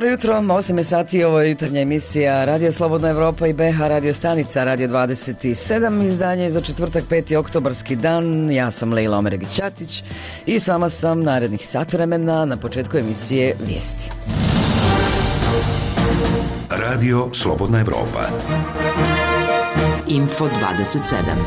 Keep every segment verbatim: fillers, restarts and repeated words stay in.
jutro, osam je sati, ovo je jutarnja emisija Radio Slobodna Evropa i B H radio stanica Radio dvadeset sedam, izdanje za četvrtak peti oktobarski dan. Ja sam Lejla Omeregić-Ćatić i s vama sam narednih sat vremena. Na početku emisije vijesti. Radio Slobodna Evropa. Info dvadeset sedam.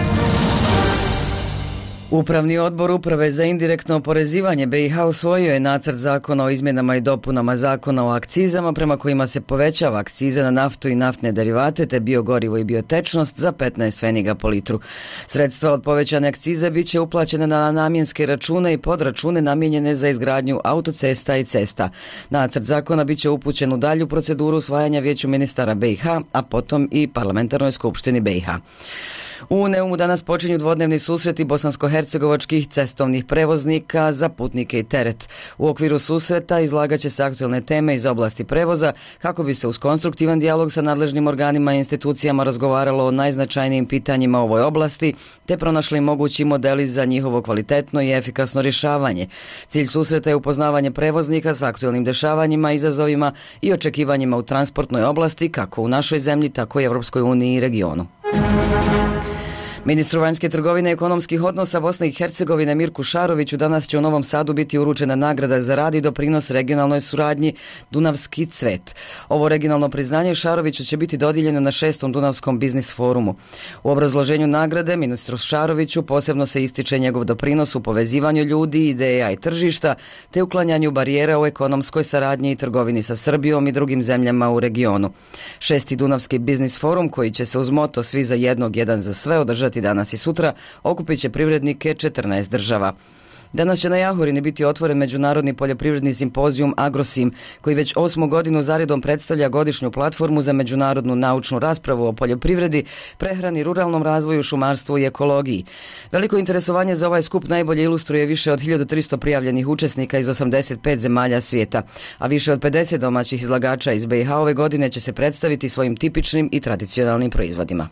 Upravni odbor Uprave za indirektno oporezivanje B i H usvojio je nacrt zakona o izmjenama i dopunama zakona o akcizama prema kojima se povećava akciza na naftu i naftne derivate te biogorivo i biotečnost za petnaest pfeniga po litru. Sredstva od povećane akcize bit će uplaćene na namjenske račune i podračune namijenjene za izgradnju autocesta i cesta. Nacrt zakona bit će upućen u dalju proceduru usvajanja Vijeću ministara B i H, a potom i Parlamentarnoj skupštini B i H. U Neumu danas počinju dvodnevni susreti bosansko-hercegovačkih cestovnih prevoznika za putnike i teret. U okviru susreta izlagat će se aktualne teme iz oblasti prevoza kako bi se uz konstruktivan dijalog sa nadležnim organima i institucijama razgovaralo o najznačajnijim pitanjima u ovoj oblasti te pronašli mogući modeli za njihovo kvalitetno i efikasno rješavanje. Cilj susreta je upoznavanje prevoznika s aktualnim dešavanjima, izazovima i očekivanjima u transportnoj oblasti kako u našoj zemlji tako i Evropskoj uniji i regionu. Ministru vanjske trgovine i ekonomskih odnosa Bosne i Hercegovine Mirku Šaroviću danas će u Novom Sadu biti uručena nagrada za rad i doprinos regionalnoj suradnji Dunavski cvet. Ovo regionalno priznanje Šaroviću će biti dodijeljeno na šestom Dunavskom biznis forumu. U obrazloženju nagrade ministru Šaroviću posebno se ističe njegov doprinos u povezivanju ljudi, ideja i tržišta te uklanjanju barijera u ekonomskoj saradnji i trgovini sa Srbijom i drugim zemljama u regionu. Šesti Dunavski biznis forum, koji će se uz moto Svi za jednog, jedan za sve održati danas i sutra, okupit će privrednike četrnaest država. Danas će na Jahorini biti otvoren međunarodni poljoprivredni simpozijum Agrosim, koji već osmu godinu zaredom predstavlja godišnju platformu za međunarodnu naučnu raspravu o poljoprivredi, prehrani, ruralnom razvoju, šumarstvu i ekologiji. Veliko interesovanje za ovaj skup najbolje ilustruje više od hiljadu tristo prijavljenih učesnika iz osamdeset pet zemalja svijeta, a više od pedeset domaćih izlagača iz B i H ove godine će se predstaviti svojim tipičnim i tradicionalnim proizvodima.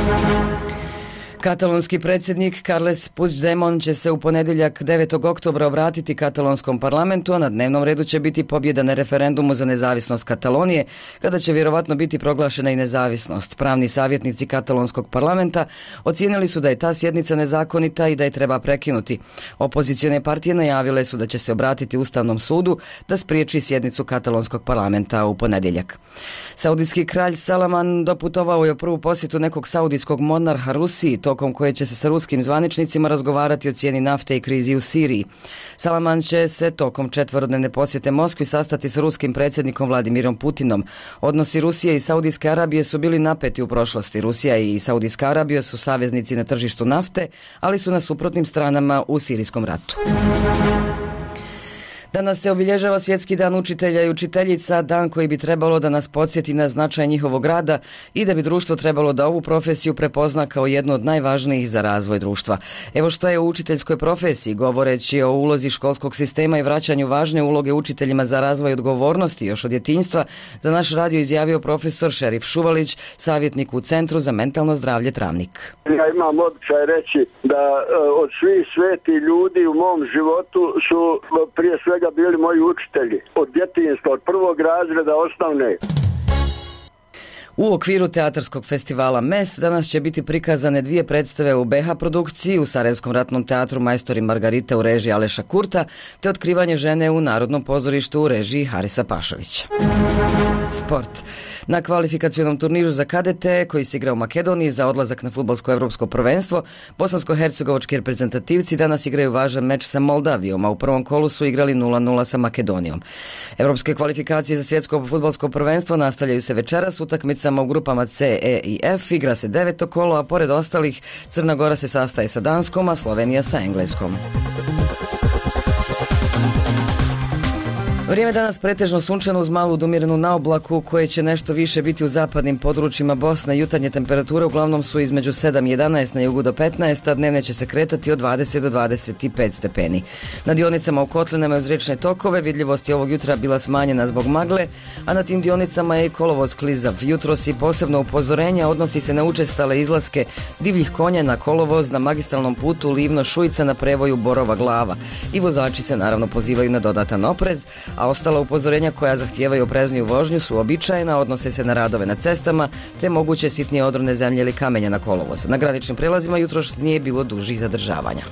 Katalonski predsjednik Carles Puigdemont će se u ponedjeljak devetog oktobra obratiti katalonskom parlamentu, a na dnevnom redu će biti pobjeda na referendumu za nezavisnost Katalonije, kada će vjerovatno biti proglašena i nezavisnost. Pravni savjetnici katalonskog parlamenta ocijenili su da je ta sjednica nezakonita i da je treba prekinuti. Opozicione partije najavile su da će se obratiti Ustavnom sudu da spriječi sjednicu katalonskog parlamenta u ponedjeljak. Saudijski kralj Salman doputovao je u prvu posjetu nekog saudijskog monarha Rusiji, tokom koje će se sa ruskim zvaničnicima razgovarati o cijeni nafte i krizi u Siriji. Salman će se tokom četverodnevne posjete Moskvi sastati s ruskim predsjednikom Vladimirom Putinom. Odnosi Rusije i Saudijske Arabije su bili napeti u prošlosti. Rusija i Saudijska Arabija su saveznici na tržištu nafte, ali su na suprotnim stranama u sirijskom ratu. Danas se obilježava Svjetski dan učitelja i učiteljica, dan koji bi trebalo da nas podsjeti na značaj njihovog rada i da bi društvo trebalo da ovu profesiju prepozna kao jednu od najvažnijih za razvoj društva. Evo što je u učiteljskoj profesiji, govoreći o ulozi školskog sistema i vraćanju važne uloge učiteljima za razvoj odgovornosti još od djetinjstva, za naš radio izjavio profesor Šerif Šuvalić, savjetnik u Centru za mentalno zdravlje Travnik. Ja imam običaj reći da od svih sveti ljudi u mom životu su prije svega bili moji učitelji, od djetinjstva, od prvog razreda osnovne. U okviru teatarskog festivala M E S danas će biti prikazane dvije predstave u B H produkciji, u Sarajevskom ratnom teatru Majstor i Margarita u režiji Aleša Kurta, te Otkrivanje žene u Narodnom pozorištu u režiji Harisa Pašovića. Sport. Na kvalifikacionom turniru za kadete, koji se igra u Makedoniji za odlazak na fudbalsko evropsko prvenstvo, bosansko-hercegovački reprezentativci danas igraju važan meč sa Moldavijom, a u prvom kolu su igrali nula nula sa Makedonijom. Evropske kvalifikacije za svjetsko fudbalsko prvenstvo nastavljaju se večeras utakmicama u grupama C, E i F. Igra se deveto kolo, a pored ostalih Crna Gora se sastaje sa Danskom, a Slovenija sa Engleskom. Vrijeme danas pretežno sunčano uz malu odumirenu naoblaku koje će nešto više biti u zapadnim područjima Bosne. Jutarnje temperature uglavnom su između sedam i jedanaest, na jugu do petnaest, a dnevne će se kretati od dvadeset do dvadeset pet stepeni. Na dionicama u kotlinama uz riječne tokove vidljivost je ovog jutra bila smanjena zbog magle, a na tim dionicama je i kolovoz klizav. Jutros i posebno upozorenja odnosi se na učestale izlaske divljih konja na kolovoz na magistralnom putu Livno-Šujica na prevoju Borova Glava. I vozači se naravno pozivaju na dodatan oprez, a ostala upozorenja koja zahtijevaju oprezniju vožnju su uobičajena, odnose se na radove na cestama, te moguće sitnije odrone zemlje ili kamenja na kolovoz. Na graničnim prelazima jutros nije bilo dužih zadržavanja.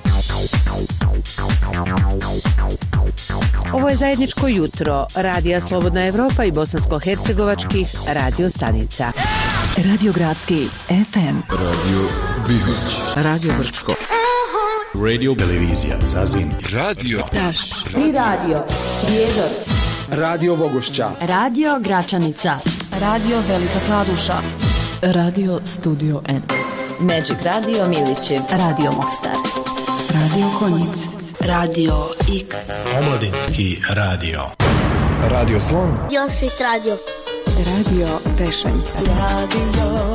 Ovo je zajedničko jutro Radija Slobodna Evropa i bosansko-hercegovačkih radio stanica. Radio Gradski F M, Radio Bihać, Radio Brčko, Radio Televizija Zazin, Radio Taš I radio Prijedor, Radio Bogošća, Radio Gračanica, Radio Velika Kladuša, Radio Studio N, Magic Radio Milići, Radio Mostar, Radio Konjic, Radio X, Omladinski radio. Radio Slon, Josit radio. Radio Tešanj, Radio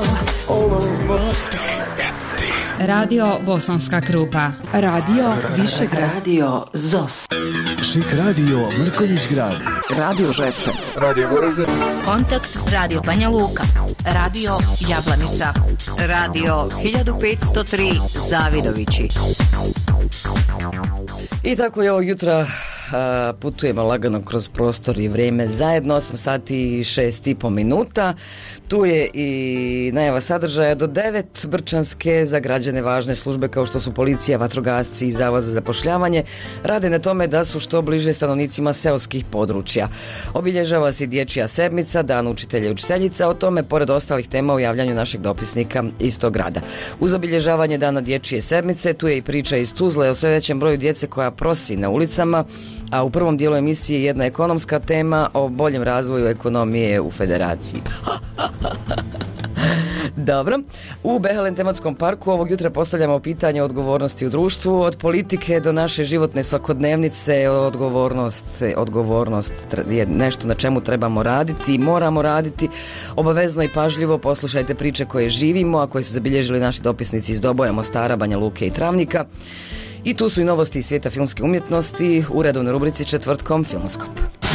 Radio Bosanska Krupa, Radio Višegrad, Radio Zos, Šik radio Mrkonjić grad, Radio Žepče, Radio Goražde, Kontakt Radio Banja Luka, Radio Jablanica, Radio hiljadu petsto tri Zavidovići. I tako je ovog jutra a, putujemo lagano kroz prostor i vrijeme zajedno, osam sati i šest i po minuta. Tu je i najava sadržaja do devet, brčanske za građane važne službe kao što su policija, vatrogasci i Zavod za zapošljavanje rade na tome da su što bliže stanovnicima seoskih područja. Obilježava se dječja sedmica, dan učitelja i učiteljica, o tome pored ostalih tema u javljanju našeg dopisnika iz tog grada. Uz obilježavanje dana dječje sedmice tu je i priča iz Tuzle o sve većem broju djece koja prosi na ulicama, a u prvom dijelu emisije jedna ekonomska tema o boljem razvoju ekonomije u Federaciji. Dobro, u Behelen tematskom parku ovog jutra postavljamo pitanje o odgovornosti u društvu, od politike do naše životne svakodnevnice. Odgovornost, odgovornost je nešto na čemu trebamo raditi i moramo raditi. Obavezno i pažljivo poslušajte priče koje živimo, a koje su zabilježili naši dopisnici iz Doboja, Mostara, Banja Luke i Travnika. I tu su i novosti iz svijeta filmske umjetnosti u redovnoj rubrici Četvrtkom Filmoskop.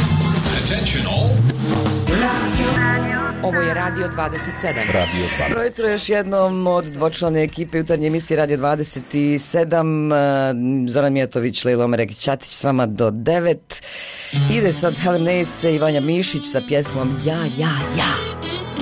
Ovo je Radio dvadeset sedam. Radio Slon. Broj jutro još jednom od dvočlane ekipe jutarnje emisije Radio dvadeset sedam. Zoran Mijatović, Lejla Omerekić-Ćatić s vama do devet. Ide sad Helen Nese i Vanja Mišić sa pjesmom Ja, ja, ja.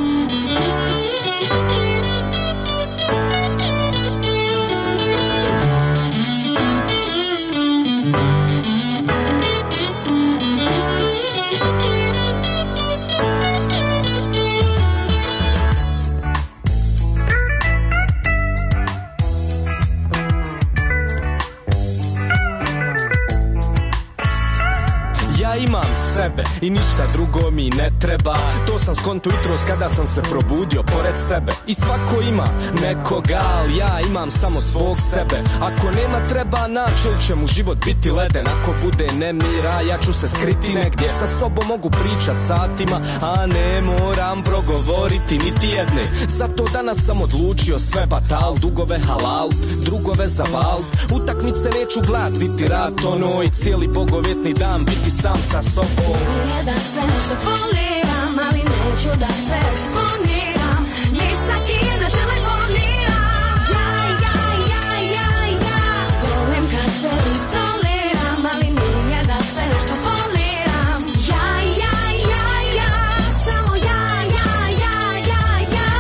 Imam sebe i ništa drugo mi ne treba. To sam skonto jutros kada sam se probudio pored sebe. I svako ima nekoga, ali ja imam samo svog sebe. Ako nema treba naći, ili će mu život biti leden. Ako bude nemira, ja ću se skriti negdje. Sa sobom mogu pričat satima, a ne moram progovoriti niti jedne. Zato danas sam odlučio sve batal, dugove halal, drugove zaval. Utakmice neću glad, niti rad, ono i cijeli bogovjetni dan biti sam sa sobom. Nije da se nešto foliram, ali neću da se eksponiram. Ni sa kim ne telefoniram. Ja, ja, ja, ja, ja. Volim kad se isoliram, ali nije da se nešto foliram. Ja, ja, ja, ja. Samo ja, ja, ja, ja, ja.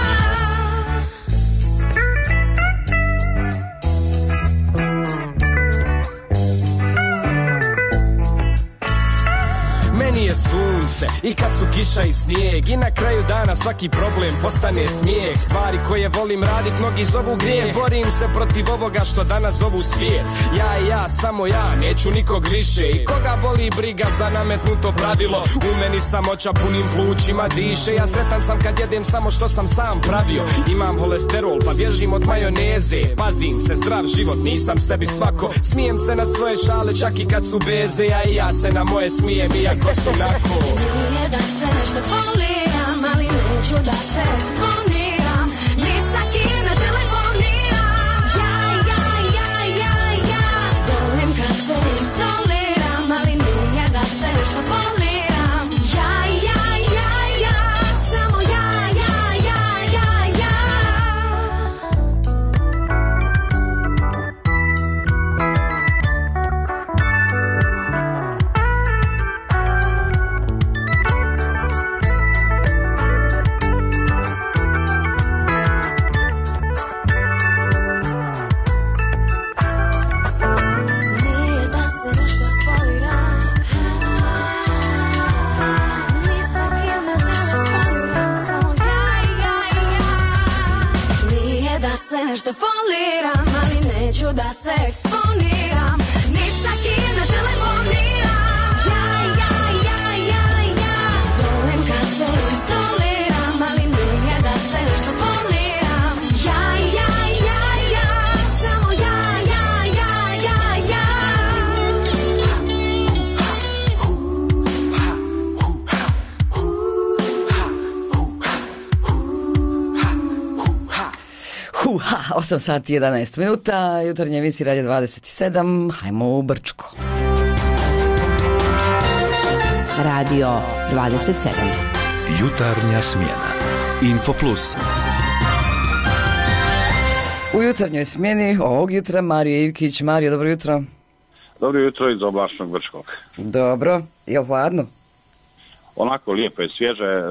Meni je sunce i kad su kiša i snijeg, i na kraju dana svaki problem postane smijeh. Stvari koje volim radit mnogi zovu grijeh. Borim se protiv ovoga što danas zovu svijet. Ja i ja, samo ja, neću nikog više. I koga boli briga za nametnuto pravilo. U meni samoća punim plućima diše. Ja sretan sam kad jedem samo što sam sam pravio. Imam holesterol pa bježim od majoneze. Pazim se, zdrav život, nisam sebi svako. Smijem se na svoje šale čak i kad su beze. Ja i ja se na moje smijem iako su onako. Nije da se nešto foliram, ali neću da se eksponiram. Ni sa kim ne telefoniram. Ja, ja, ja, ja, ja. Volim kad se isoliram, ali nije da se nešto foliram. Ja, ja, ja, ja. Samo ja, ja, ja, ja, ja. nešto foliram, ali neću da se eksponiram, ni sa kim ne telefoniram. Ja, ja, ja, ja, ja, volim kad se izoliram, ali nije da se nešto foliram. Ja, ja, ja, ja, samo ja, ja, ja, ja, ja. Huha, osam sati i jedanaest minuta, jutarnje emisije Radio dvadeset sedam, hajmo u Brčko. Radio dvadeset sedam. Jutarnja smjena. Info Plus. U jutarnjoj smjeni ovog jutra Mario Ivkić. Mario, dobro jutro. Dobro jutro iz oblačnog Brčkog. Dobro, je li hladno? Onako lijepo je, svježe, e,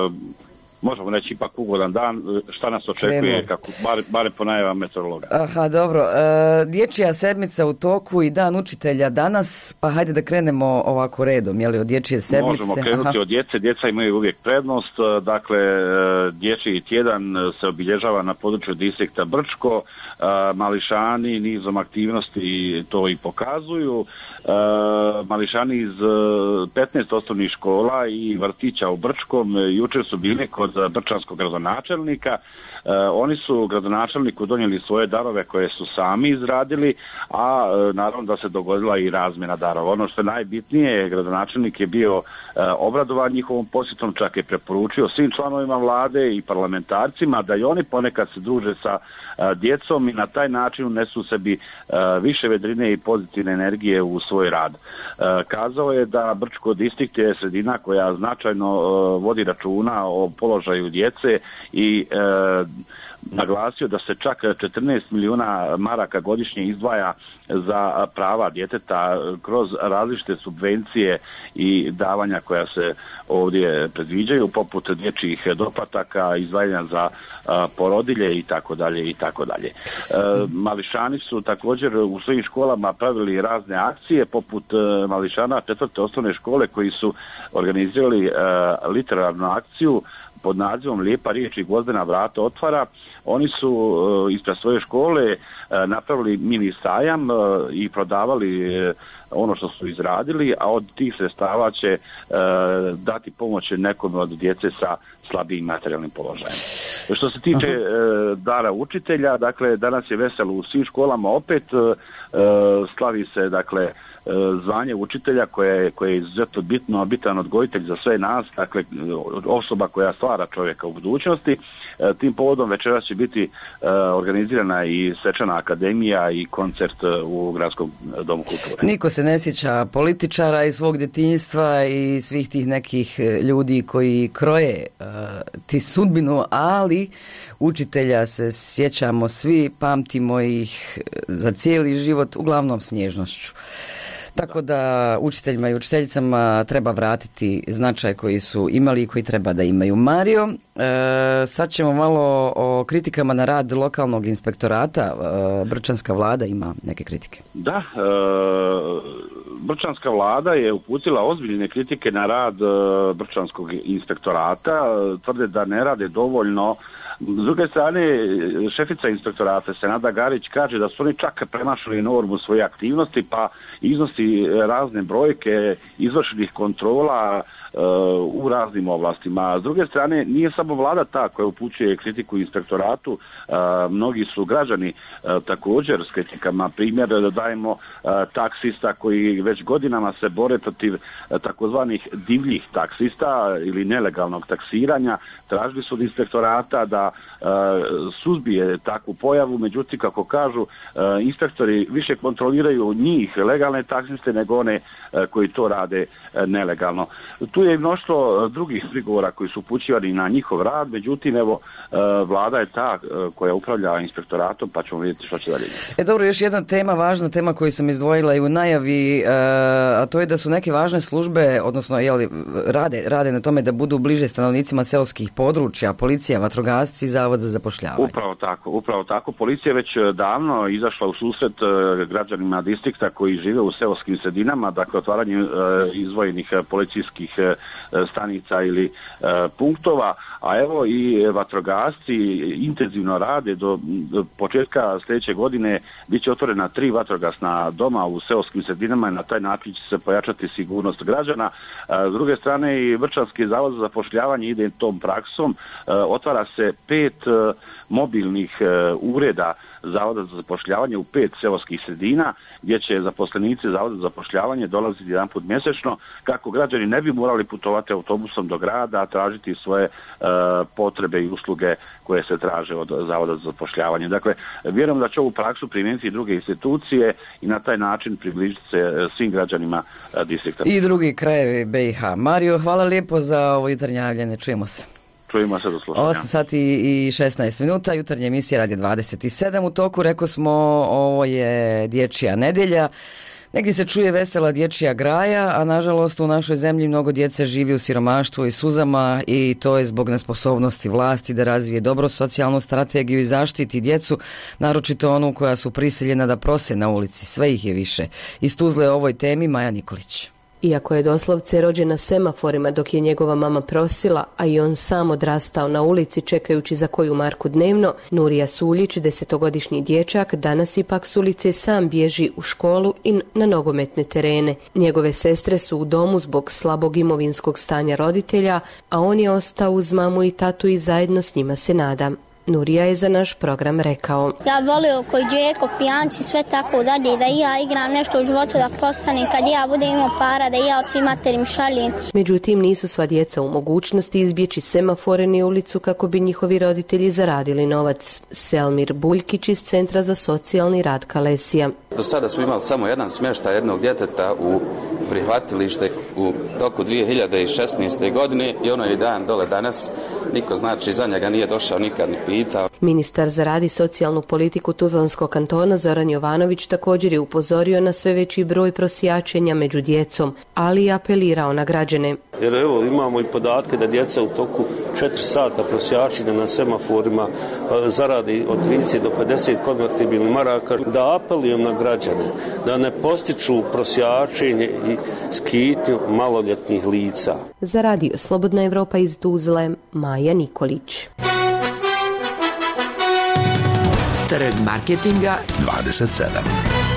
možemo reći ipak ugodan dan. Šta nas očekuje, Krenuo. kako, bar, bare po najavama meteorologa? Aha, dobro. E, dječja sedmica u toku i dan učitelja danas, pa hajde da krenemo ovako redom, je li od dječje sedmice? Možemo krenuti Aha. od djece, djeca imaju uvijek prednost, dakle e, dječji tjedan se obilježava na području distrikta Brčko, e, mališani nizom aktivnosti to i pokazuju. E, mališani iz petnaest osnovnih škola i vrtića u Brčkom e, jučer su bili kod brčanskog gradonačelnika. E, oni su gradonačelniku donijeli svoje darove koje su sami izradili, a e, naravno da se dogodila i razmjena darova. Ono što je najbitnije, gradonačelnik je bio e, obradovan njihovom posjetom, čak je preporučio svim članovima vlade i parlamentarcima da i oni ponekad se druže sa e, djecom i na taj način unesu sebi e, više vedrine i pozitivne energije u svoj rad. E, kazao je da Brčko distrikt je sredina koja značajno e, vodi računa o položaju djece i e, naglasio da se čak četrnaest milijuna maraka godišnje izdvaja za prava djeteta kroz različite subvencije i davanja koja se ovdje predviđaju, poput dječjih doplataka, izdvajanja za a, porodilje i tako dalje i tako dalje. E, mališani su također u svojim školama pravili razne akcije, poput e, mališana četvrte osnovne škole koji su organizirali e, literarnu akciju pod nazivom Lijepa riječ i Gvozdena vrata otvara. Oni su uh, ispred svoje škole uh, napravili mini sajam uh, i prodavali uh, ono što su izradili, a od tih sredstava će uh, dati pomoć nekom od djece sa slabijim materijalnim položajem. Što se tiče uh, dara učitelja, dakle danas je veselo u svim školama opet, uh, slavi se dakle zvanje učitelja koje, koje je izuzetno bitno, bitan odgojitelj za sve nas, dakle osoba koja stvara čovjeka u budućnosti. Tim povodom večeras će biti organizirana i svečana akademija i koncert u Gradskom domu kulture. Niko se ne sjeća političara iz svog djetinjstva i svih tih nekih ljudi koji kroje uh, ti sudbinu, ali učitelja se sjećamo svi, pamtimo ih za cijeli život, uglavnom s nježnošću. Tako da učiteljima i učiteljicama treba vratiti značaj koji su imali i koji treba da imaju. Mario, e, sad ćemo malo o kritikama na rad lokalnog inspektorata. E, Brčanska vlada ima neke kritike. Da, e, Brčanska vlada je uputila ozbiljne kritike na rad e, Brčanskog inspektorata. Tvrde da ne rade dovoljno. S druge strane, šefica inspektorata Senada Garić kaže da su oni čak premašili normu svoje aktivnosti, pa iznosi razne brojke izvršenih kontrola uh, u raznim oblastima. S druge strane, nije samo vlada ta koja upućuje kritiku inspektoratu, uh, mnogi su građani uh, također s kritikama. Primjer da dajemo uh, taksista koji već godinama se bore protiv uh, takozvanih divljih taksista ili nelegalnog taksiranja. Tražili su od inspektorata da uh, suzbije takvu pojavu, međutim, kako kažu, uh, inspektori više kontroliraju njih, legalne taksiste, nego one uh, koji to rade uh, nelegalno. Tu je mnoštvo drugih prigovora koji su upućivani na njihov rad, međutim, evo, uh, vlada je ta uh, koja upravlja inspektoratom, pa ćemo vidjeti što će dalje. E dobro, još jedna tema, važna tema koju sam izdvojila i u najavi, uh, a to je da su neke važne službe, odnosno jeli, rade, rade na tome da budu bliže stanovnicima seoskih područja, policija, vatrogasci, zavod za zapošljavanje. Upravo tako, upravo tako. Policija je već davno izašla u susret uh, građanima distrikta koji žive u seoskim sredinama, dakle otvaranjem uh, izvojenih uh, policijskih uh, stanica ili uh, punktova, a evo i vatrogasci intenzivno rade do, do početka sljedeće godine bit će otvorena tri vatrogasna doma u seoskim sredinama i na taj način će se pojačati sigurnost građana. S druge strane i Vrčanski zavod za zapošljavanje ide tom praksom, otvara se pet mobilnih ureda Zavoda za zapošljavanje u pet seoskih sredina gdje će zaposlenici Zavoda za zapošljavanje dolaziti jedan put mjesečno kako građani ne bi morali putovati autobusom do grada, a tražiti svoje uh, potrebe i usluge koje se traže od Zavoda za zapošljavanje. Dakle, vjerujem da će ovu praksu primijeniti i druge institucije i na taj način približiti se svim građanima uh, distrikta. I drugi krajevi B i H. Mario, hvala lijepo za ovo jutarnje javljanje. Čujemo se. Čujemo se do slušanja. osam sati i šesnaest minuta, jutarnja emisija Radio dvadeset sedam u toku. Rekao smo, ovo je dječja nedjelja. Negdje se čuje vesela dječja graja, a nažalost u našoj zemlji mnogo djece živi u siromaštvu i suzama i to je zbog nesposobnosti vlasti da razvije dobro socijalnu strategiju i zaštiti djecu, naročito onu koja su prisiljena da prose na ulici. Sve ih je više. Iz Tuzle o ovoj temi Maja Nikolić. Iako je doslovce rođen na semaforima dok je njegova mama prosila, a i on sam odrastao na ulici čekajući za koju marku dnevno, Nurija Suljić, desetogodišnji dječak, danas ipak s ulice sam bježi u školu i na nogometne terene. Njegove sestre su u domu zbog slabog imovinskog stanja roditelja, a on je ostao uz mamu i tatu i zajedno s njima se nada. Nurija je za naš program rekao: Ja volio koji Džeko, pijanci, sve tako dalje, da i ja igram nešto u životu da postane, kad ja budem imao para, da i ja od svih materim šaljem. Međutim, nisu sva djeca u mogućnosti izbjeći semafore ni ulicu kako bi njihovi roditelji zaradili novac. Selmir Buljkić iz Centra za socijalni rad Kalesija. Do sada smo imali samo jedan smještaj jednog djeteta u prihvatilište u toku dvije hiljade šesnaeste. godine i ono je dan dole danas. Niko znači za njega nije došao nikad ni pitao. Ministar za rad i socijalnu politiku Tuzlanskog kantona Zoran Jovanović također je upozorio na sve veći broj prosjačenja među djecom, ali i apelirao na građane. Jer evo imamo i podatke da djeca u toku četiri sata prosjačenja na semaforima zaradi od trideset do pedeset konvertibilnih maraka. Da apelujem na građane da ne postiču prosjačenje i skitnju maloljetnih lica. Za radio Slobodna Evropa iz Tuzle, Maja Nikolić. Trg marketinga dvadeset sedam.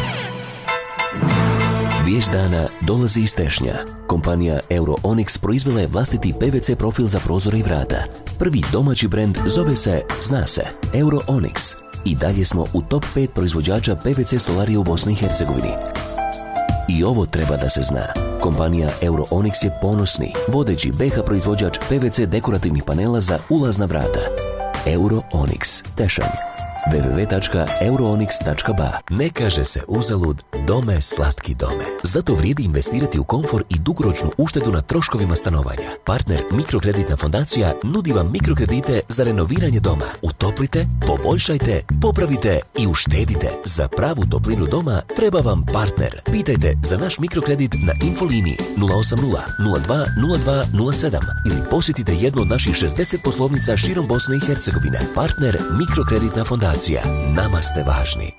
Vijest dana dolazi iz Tešnja. Kompanija Euroonyx proizvela je vlastiti P V C profil za prozore i vrata. Prvi domaći brend zove se, zna se, Euroonyx. I dalje smo u top pet proizvođača P V C stolarije u Bosni i Hercegovini. I ovo treba da se zna. Kompanija Euroonyx je ponosni, vodeći B H proizvođač P V C dekorativnih panela za ulazna vrata. Euroonyx, Tešanj. w w w tačka euroonyx tačka b a. Ne kaže se uzalud, dome slatki dome. Zato vrijedi investirati u komfor i dugoročnu uštedu na troškovima stanovanja. Partner Mikrokreditna fondacija nudi vam mikrokredite za renoviranje doma. Utoplite, poboljšajte, popravite i uštedite. Za pravu toplinu doma treba vam partner. Pitajte za naš mikrokredit na infoliniji nula osam nula nula dva nula dva nula sedam ili posjetite jednu od naših šezdeset poslovnica širom Bosne i Hercegovine. Partner Mikrokreditna fondacija. Nama ste važni.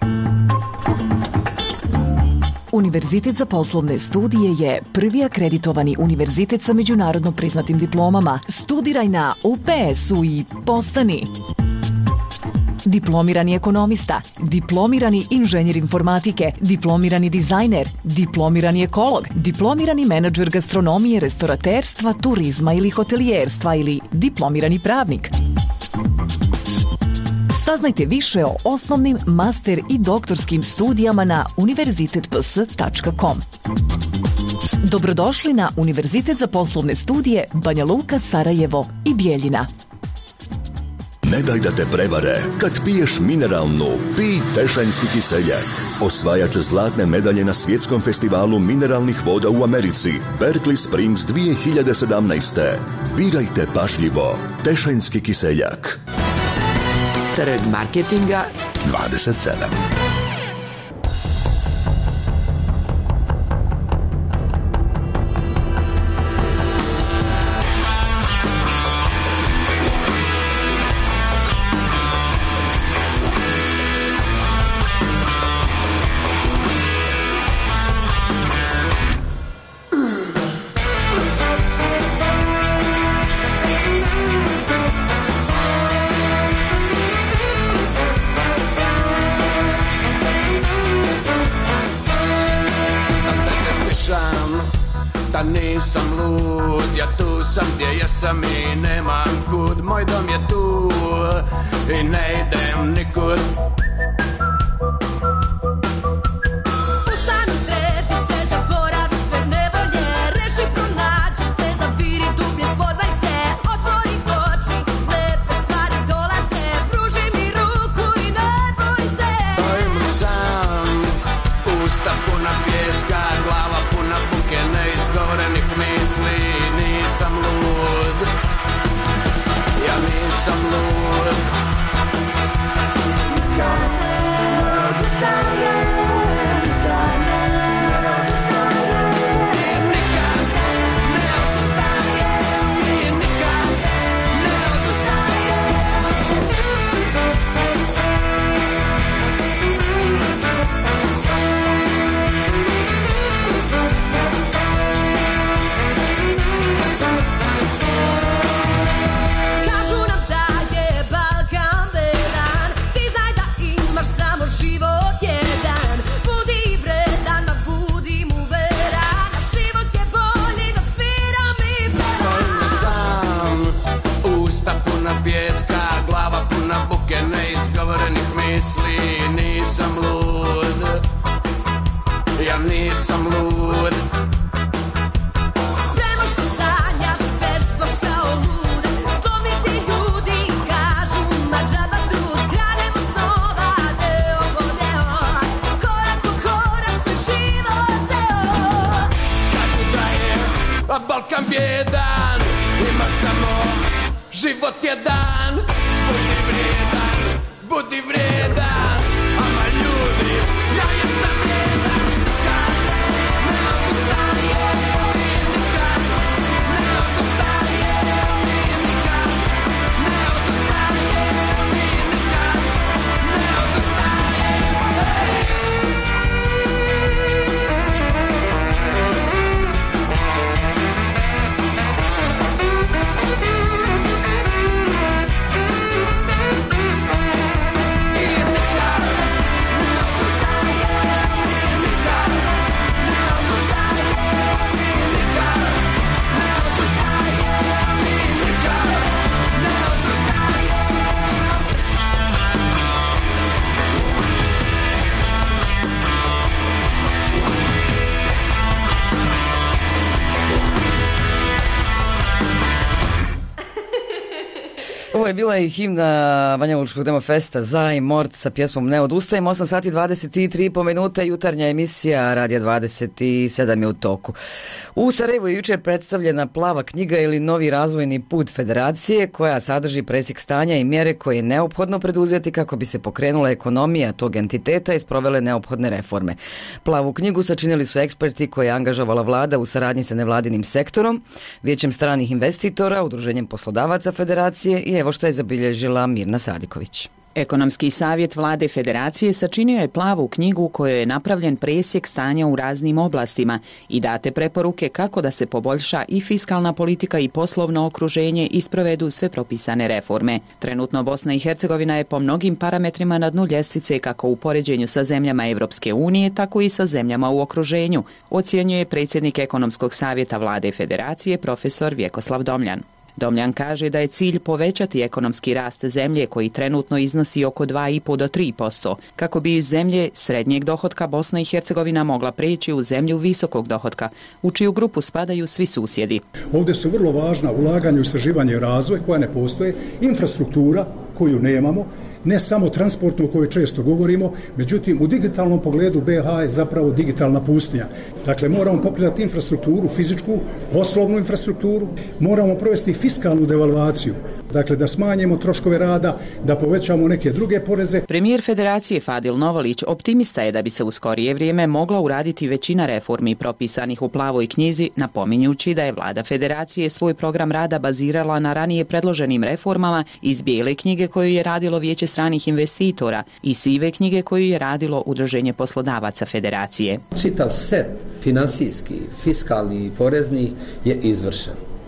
Univerzitet za poslovne studije je prvi akreditovani univerzitet sa međunarodno priznatim diplomama. Studiraj na U P S-u i postani diplomirani ekonomista, diplomirani inženjer informatike, diplomirani dizajner, diplomirani ekolog, diplomirani menadžer gastronomije, restoraterstva, turizma ili hotelijerstva ili diplomirani pravnik. Saznajte više o osnovnim, master i doktorskim studijama na univerzitet p s tačka com. Dobrodošli na Univerzitet za poslovne studije Banja Luka, Sarajevo i Bijeljina. Ne daj da te prevare. Kad piješ mineralnu, pij Tešanjski kiseljak. Osvajač zlatne medalje na svjetskom festivalu mineralnih voda u Americi, Berkeley Springs dvije hiljade sedamnaeste. Birajte pažljivo. Tešanjski kiseljak. Trg marketinga dvadeset sedam. nisam lud, ja tu sam gdje jesam i nemam kud. Moj dom je tu i ne idem nikud. Ustani, sreti se, zaboravi sve nevolje, reši, pronađi se, zabiri dublje, spoznaj se, otvori oči, lepe stvari dolaze, pruži mi ruku i ne boj se. Stojim sam, usta puna pjeska, glava puna buke neizgovorenih misli. Nisam lud, ja nisam lud. Nikad ne odustajem, nikad ne odustajem, i nikad ne odustajem, i nikad ne Kažu nam da je Balkan bedan, ti znaj da imaš samo život jedan. Budi vredan, ma budi mu veran, a život je bolji dok sviram i Stojim sam, usta puna pjeska, glava puna buke neizgovorenih misli. Nisam lud, ja nisam lud. Spremaš se, sanjaš, vežbaš kao lud. Sloviti ljudi kažu, ma džaba trud. Krademo snova, deo po deo, korak po korak sve život zeo. Kažu da je Balkan bjedan, ima samo život jedan. Budi vrijedan, budi vrijedan, ama ljudi, ja jesam vrijedan. Nikad ne odustajem, i nikad ne odustajem, i nikad ne odustajem, i nikad ne Ovo je bila i himna Banjalučkog Demo Festa Za i Mort sa pjesmom Ne odustajem. osam sati dvadeset tri i po minute, jutarnja emisija Radija dvadeset sedam je u toku. U Sarajevu je jučer predstavljena plava knjiga ili novi razvojni put federacije koja sadrži presjek stanja i mjere koje je neophodno preduzeti kako bi se pokrenula ekonomija tog entiteta i sprovele neophodne reforme. Plavu knjigu sačinili su eksperti koje je angažovala vlada u saradnji sa nevladinim sektorom, Vijećem stranih investitora, Udruženjem poslodavaca federacije i evo što je zabilježila Mirna Sadiković. Ekonomski savjet vlade federacije sačinio je plavu knjigu u kojoj je napravljen presjek stanja u raznim oblastima i date preporuke kako da se poboljša i fiskalna politika i poslovno okruženje i sprovedu sve propisane reforme. Trenutno Bosna i Hercegovina je po mnogim parametrima na dnu ljestvice kako u poređenju sa zemljama Evropske unije, tako i sa zemljama u okruženju, ocjenjuje predsjednik Ekonomskog savjeta vlade federacije profesor Vjekoslav Domljan. Domljan kaže da je cilj povećati ekonomski rast zemlje koji trenutno iznosi oko dva i po do tri posto, kako bi iz zemlje srednjeg dohotka Bosna i Hercegovina mogla preći u zemlju visokog dohotka, u čiju grupu spadaju svi susjedi. Ovdje su vrlo važna ulaganja u istraživanje i razvoj koja ne postoje, infrastruktura koju nemamo, ne samo transportnu o kojoj često govorimo, međutim u digitalnom pogledu B iH je zapravo digitalna pustinja. Dakle, moramo popratiti infrastrukturu, fizičku, poslovnu infrastrukturu, moramo provesti fiskalnu devalvaciju, dakle da smanjimo troškove rada, da povećamo neke druge poreze. Premijer Federacije Fadil Novolić optimista je da bi se u skorije vrijeme mogla uraditi većina reformi propisanih u plavoj knjizi, napominjući da je vlada Federacije svoj program rada bazirala na ranije predloženim reformama iz bijele knjige koju je radilo Vijeće stranih investitora i sive knjige koju je radilo Udruženje poslodavaca Federacije. Čitav set finansijski, fiskalni i porezni je izvršen.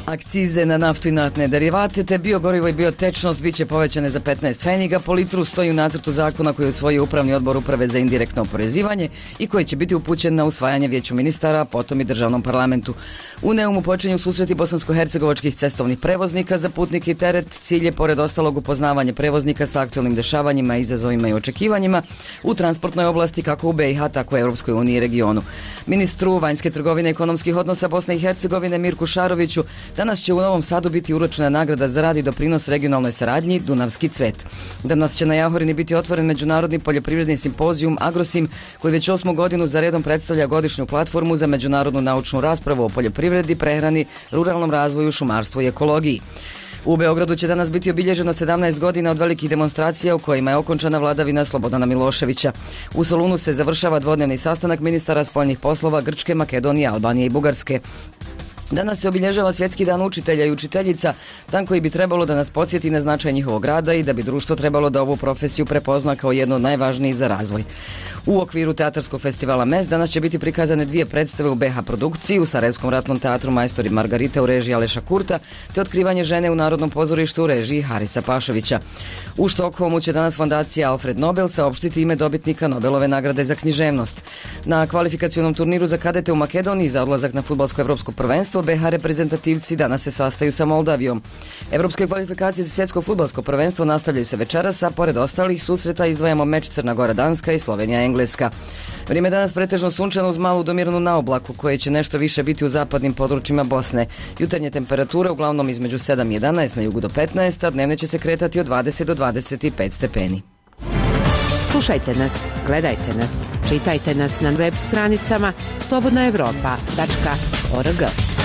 Akcize na naftu i naftne derivate te biogorivo i biotečnost bit će povećane za petnaest pfeniga po litru, stoji u nacrtu zakona koji je usvojio Upravni odbor Uprave za indirektno oporezivanje i koji će biti upućen na usvajanje Vijeću ministara, a potom i državnom parlamentu. U Neumu počinju susreti bosansko-hercegovačkih cestovnih prevoznika za putnike i teret. Cilj je pored ostalog upoznavanje prevoznika sa aktualnim dešavanjima, izazovima i očekivanjima u transportnoj oblasti kako u be i ha, tako u Europskoj uniji i regionu. Ministru vanjske trgovine i ekonomskih odnosa Bosne i Hercegovine Mirku Šaroviću danas će u Novom Sadu biti uručena nagrada za rad i doprinos regionalnoj saradnji Dunavski cvet. Danas će na Jahorini biti otvoren međunarodni poljoprivredni simpozijum Agrosim, koji već osmu godinu za redom predstavlja godišnju platformu za međunarodnu naučnu raspravu o poljoprivredi, prehrani, ruralnom razvoju, šumarstvu i ekologiji. U Beogradu će danas biti obilježeno sedamnaest godina od velikih demonstracija u kojima je okončana vladavina Slobodana Miloševića. U Solunu se završava dvodnevni sastanak ministara spoljnih poslova Grčke, Makedonije, Albanije i Bugarske. Danas se obilježava Svjetski dan učitelja i učiteljica, dan koji bi trebalo da nas podsjeti na značaj njihovog rada i da bi društvo trebalo da ovu profesiju prepozna kao jednu od najvažnijih za razvoj. U okviru teatarskog festivala M E S danas će biti prikazane dvije predstave u be ha produkciji, u Sarajevskom ratnom teatru Majstori Margarita u režiji Aleša Kurta, te Otkrivanje žene u Narodnom pozorištu u režiji Harisa Pašovića. U Štokholmu će danas fondacija Alfred Nobel saopštiti ime dobitnika Nobelove nagrade za književnost. Na kvalifikacionom turniru za kadete u Makedoniji za odlazak na fudbalsko evropsko prvenstvo be ha reprezentativci danas se sastaju sa Moldavijom. Evropske kvalifikacije za svjetsko fudbalsko prvenstvo nastavljaju se večeras, a pored ostalih susreta izdvajamo meč Crna Gora Danska i Slovenija Engleska. Vrijeme danas pretežno sunčano uz malu domirnu naoblaku, koje će nešto više biti u zapadnim područjima Bosne. Jutarnje temperature uglavnom između sedam i jedanaest, na jugu do petnaest, a dnevne će se kretati od dvadeset do dvadeset pet stepeni. Slušajte nas, gledajte nas, čitajte nas na web stranicama slobodna evropa tačka org.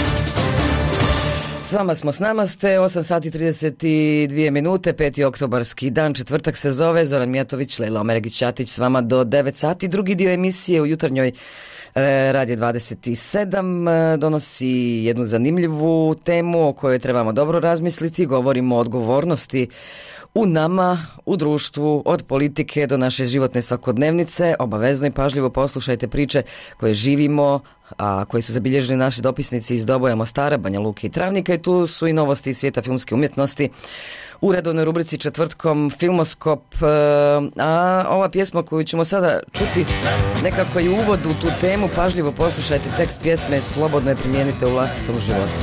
S vama smo, s nama ste, osam sati trideset dvije minute, peti oktobarski dan, četvrtak se zove, Zoran Mijatović, Lejla Omeregić-Ćatić s vama do devet sati. Drugi dio emisije u jutarnjoj Radio dvadeset sedam donosi jednu zanimljivu temu o kojoj trebamo dobro razmisliti. Govorimo o odgovornosti u nama, u društvu, od politike do naše životne svakodnevnice. Obavezno i pažljivo poslušajte priče koje živimo, a koji su zabilježili naši dopisnici iz Doboja, Mostara, Banja Luke i Travnika, i tu su i novosti iz svijeta filmske umjetnosti u redovnoj rubrici četvrtkom Filmoskop, a ova pjesma koju ćemo sada čuti nekako je uvod u tu temu. Pažljivo poslušajte tekst pjesme, slobodno je primijenite u vlastitom životu.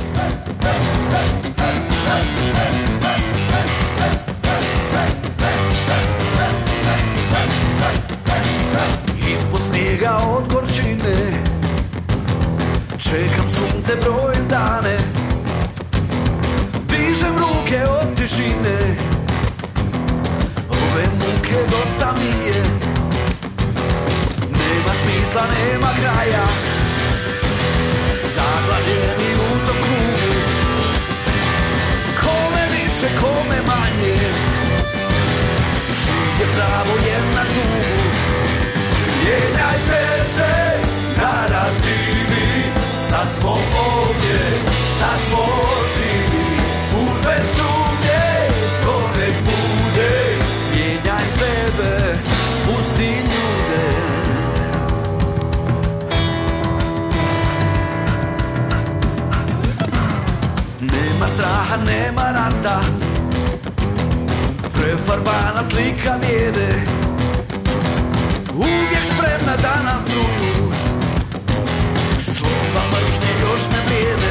Ispod snijega od gorčine čekam sunce, brojim dane, dižem ruke od tišine, ove muke dosta mi je, nema smisla, nema kraja, zaglavljeni u tom krugu, kome više, kome manje, čije pravo je na dugu. Mijenjajte se, narativi, sad smo ovdje, sad smo živi, u bez sumnje, to nek bude, mijenjaj sebe, pusti ljude. Nema straha, nema rata, prefarbana slika bijede, uvijek spremna da nas družu, slova mržnje još ne vrijede.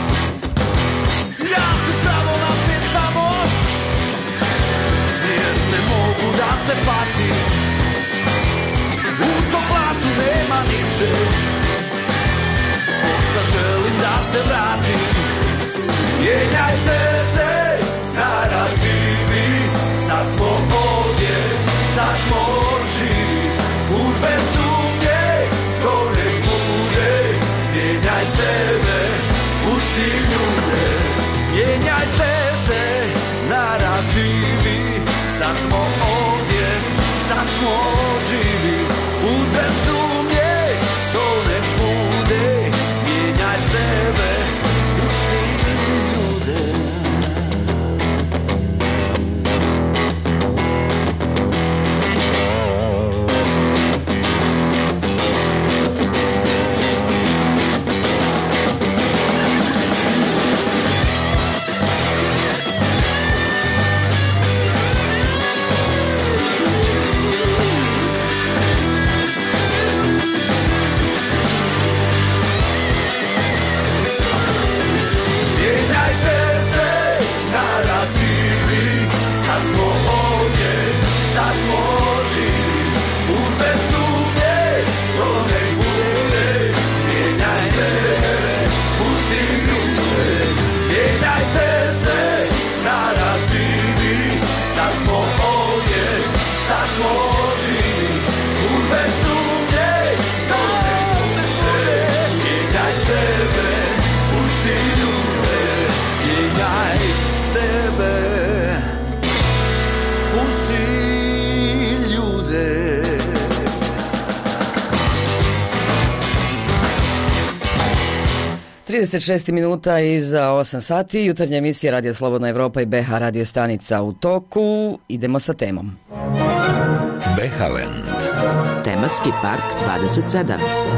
Ja ću pravo naprijed samo, jer ne mogu da se patim, u tom blatu nema niče, možda želim da se vratim. Mijenjajte se, narativi, sad smo ovdje, sad smo živi, uz bez sumnje, to ne bude, mijenjaj sebe, pusti ljude. Mijenjajte se, narativi, sad smo ovdje, sad smo živi, uz bez sumnje, to ne bude, mijenjaj sebe, pusti ljude. trideset šest minuta iza osam sati, jutarnja emisija Radio Slobodna Evropa i B H radio stanica u toku. Idemo sa temom. Behaland. Tematski park dvadeset sedam.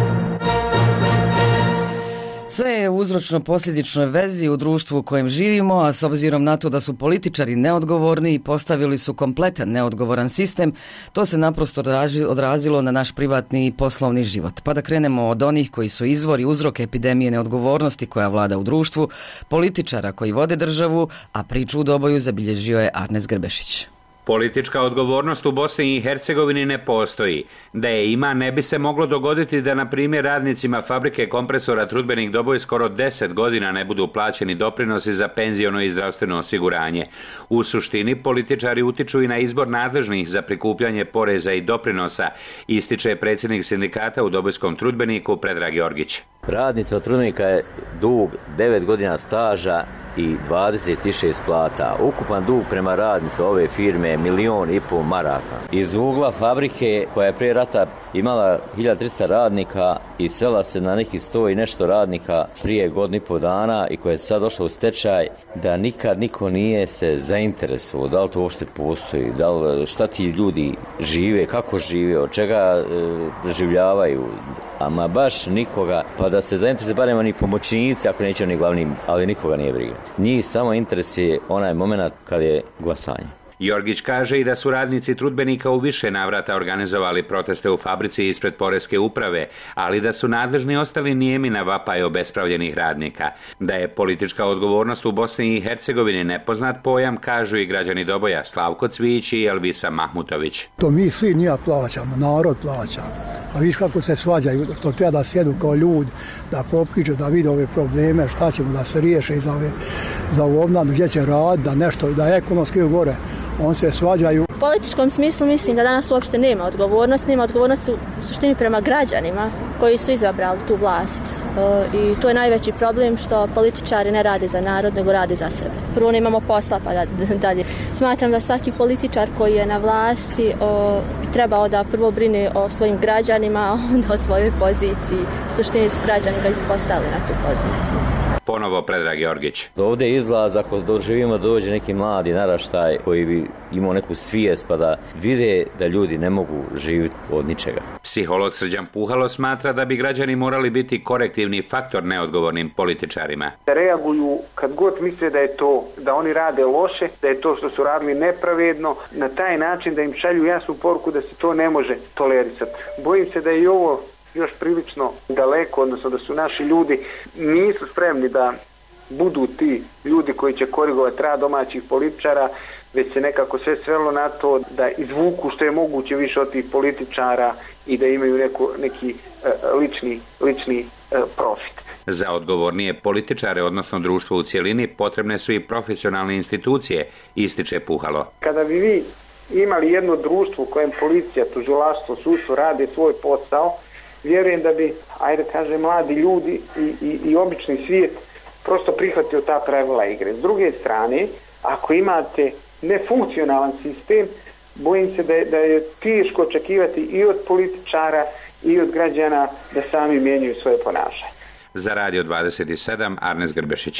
Sve je u uzročno-posljedičnoj vezi u društvu u kojem živimo, a s obzirom na to da su političari neodgovorni i postavili su kompletan neodgovoran sistem, to se naprosto odrazilo na naš privatni i poslovni život. Pa da krenemo od onih koji su izvor i uzrok epidemije neodgovornosti koja vlada u društvu, političara koji vode državu, a priču u Doboju zabilježio je Arnes Grbešić. Politička odgovornost u Bosni i Hercegovini ne postoji. Da je ima, ne bi se moglo dogoditi da, na primjer, radnicima fabrike kompresora Trudbenik Doboj skoro deset godina ne budu plaćeni doprinosi za penziono i zdravstveno osiguranje. U suštini, političari utiču i na izbor nadležnih za prikupljanje poreza i doprinosa, ističe predsjednik sindikata u Dobojskom Trudbeniku Predrag Jorgić. Radnicima Trudbenika je dug devet godina staža i dvadeset šest plata. Ukupan dug prema radnicima ove firme je milion i pol maraka. Iz ugla fabrike koja je prije rata imala hiljadu trista radnika i svela se na nekih sto i nešto radnika prije godinu i pol dana i koja je sad došla u stečaj, da nikad niko nije se zainteresovao da li to uopšte postoji, da li, šta ti ljudi žive, kako žive, od čega e, življavaju, ama baš nikoga, pa da se zainteresuje barem oni pomoćnici, ako neće oni glavni, ali nikoga nije briga. Njih samo interesuje onaj moment kad je glasanje. Jorgić kaže i da su radnici Trudbenika u više navrata organizovali proteste u fabrici ispred Poreske uprave, ali da su nadležni ostali nijemi na vapaj obespravljenih radnika. Da je politička odgovornost u Bosni i Hercegovini nepoznat pojam, kažu i građani Doboja Slavko Cvijić i Elvisa Mahmutović. To mi svi nije plaćamo, narod plaća. A viš kako se svađaju, to treba da sjedu kao ljudi, da popriču, da vide ove probleme, šta ćemo da se riješe za, ove, za ovu obnadu, gdje će rad, da nešto, da je ekonomski gore. On se svađaju. U političkom smislu mislim da danas uopšte nema odgovornosti, nema odgovornosti u suštini prema građanima koji su izabrali tu vlast. E, I to je najveći problem što političari ne rade za narod, nego rade za sebe. Prvo nemamo posla, pa da, dalje. Smatram da svaki političar koji je na vlasti o, bi trebao da prvo brine o svojim građanima, a onda o svojoj poziciji. U suštini su građani ga postavili na tu poziciju. Ponovo Predrag Jorgić. Ovdje izlaz, ako doživimo dođe neki mladi naraštaj koji bi imao neku svijest pa da vide da ljudi ne mogu živjeti od ničega. Psiholog Srđan Puhalo smatra da bi građani morali biti korektivni faktor neodgovornim političarima. Reaguju kad god misle da je to, da oni rade loše, da je to što su radili nepravedno, na taj način da im šalju jasnu poruku da se to ne može tolerisati. Bojim se da je i ovo još prilično daleko, odnosno da su naši ljudi nisu spremni da budu ti ljudi koji će korigovati rad domaćih političara, već se nekako sve svelo na to da izvuku što je moguće više od tih političara i da imaju neko, neki uh, lični, lični uh, profit. Za odgovornije političare, odnosno društvo u cjelini, potrebne su i profesionalne institucije, ističe Puhalo. Kada bi vi imali jedno društvo u kojem policija, tužilaštvo, sudstvo rade svoj posao, vjerujem da bi, ajde kaže, mladi ljudi i, i, i obični svijet prosto prihvatio ta pravila igre. S druge strane, ako imate nefunkcionalan sistem, bojim se da je, da je teško očekivati i od političara i od građana da sami mijenjaju svoje ponašanje. Za Radio dvadeset sedam, Arnes Grbešić.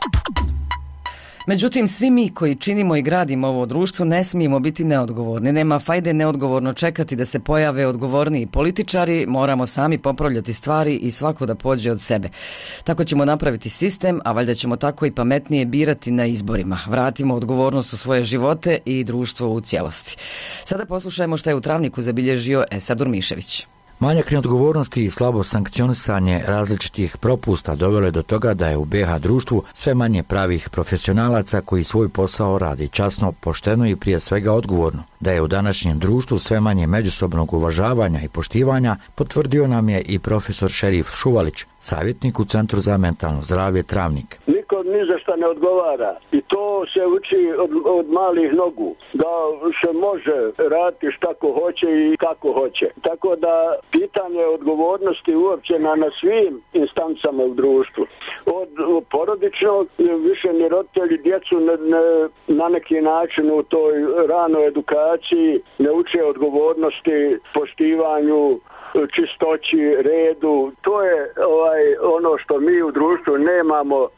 Međutim, svi mi koji činimo i gradimo ovo društvo ne smijemo biti neodgovorni. Nema fajde neodgovorno čekati da se pojave odgovorniji političari, moramo sami popravljati stvari i svako da pođe od sebe. Tako ćemo napraviti sistem, a valjda ćemo tako i pametnije birati na izborima. Vratimo odgovornost u svoje živote i društvo u cijelosti. Sada poslušajmo šta je u Travniku zabilježio Esad Urmišević. Manjak neodgovornosti i slabo sankcionisanje različitih propusta dovelo je do toga da je u B H društvu sve manje pravih profesionalaca koji svoj posao radi časno, pošteno i prije svega odgovorno. Da je u današnjem društvu sve manje međusobnog uvažavanja i poštivanja, potvrdio nam je i profesor Šerif Šuvalić, savjetnik u Centru za mentalno zdravlje Travnik. Niko ni za šta ne odgovara i to se uči od, od malih nogu, da se može raditi šta ko hoće i kako hoće. Tako da pitanje odgovornosti uopće na, na svim instancama u društvu. Od porodičnog više ni roditelji djecu ne, ne, na neki način u toj ranoj edukaciji ne uče odgovornosti, poštivanju čistoći, redu. To je ovaj ono što mi u društvu nemamo e,